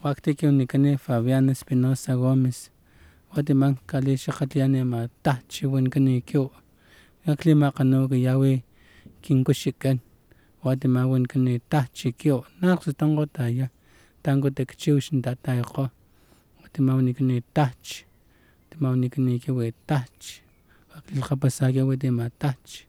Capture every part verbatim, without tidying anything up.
Huactique unicane Fabián Espinosa Gómez. Guatemala Cali Shakatiane ma tachi wincane kyo. Aclima cano que yawe kinkushikan. Guatemala wincane tachi kyo. Nax tango taya. Tango te kchiushin tatayko. Guatemala unicane tachi. Guatemala unicane kyo tachi. Aclija pasaje Guatemala tachi.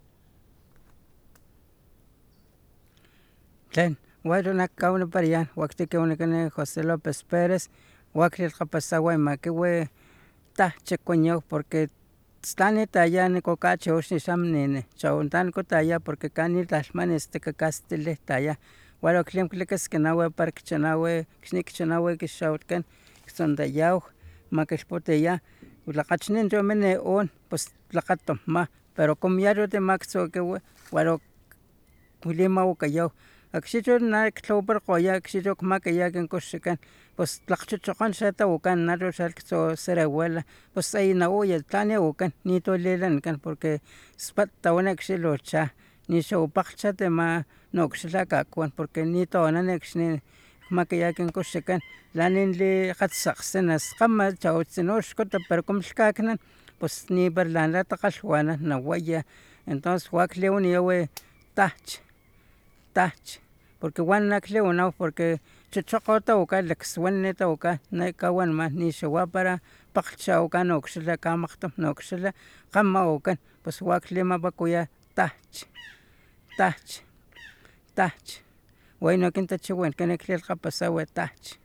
Tlen, bueno, nakauna parian, huactique unicane José López Pérez, huaclija pasaje maquiwe tachi coño, porque stani taya ni cocache oxni xamnene, chauntani cotaya porque cani tlalmanes te cacastile taya, bueno, clim clicas que nawe para que chanawe, xnik chanawe que xautken, xondayau, maquilpoteya, ulacachnin yo mene on, pues lacato ma, pero comiario de maxo que bueno, culima ucayau, Akxicho na tlopar qoya, akxicho kmakaya ken koxikan, pues tlakchichokan xata ukan, nacho xalkso serahuela, pues ahí na uya, tlania ukan, nito lilan kan, porque spat tawana kxilocha, ni xopakcha tema no kxilakakuan, porque nito anan ekxni kmakaya ken koxikan, lanin li katsaksenas, kama chautzinox kota, pero komlkaknan, pues ni berlana takalhuana nawaya, entonces huakli uniyawe tach, tach, porque wan nakliuna porque chochokota uka lekswaneta uka nekawan ma nishawa para pakcha uka nokxila kamakto nokxila kama ukan pues waklima bakuya tach, tach, tach, bueno kintachiwen kenekilka pasawe tach.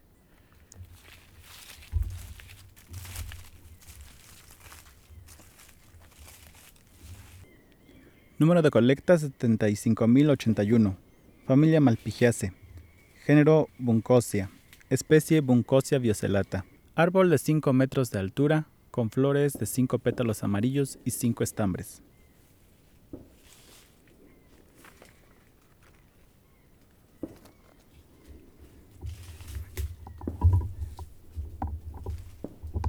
Número de colecta setenta y cinco mil ochenta y uno. Familia Malpighiaceae. Género Buncosia. Especie Buncosia viocellata. Árbol de cinco metros de altura, con flores de cinco pétalos amarillos y cinco estambres.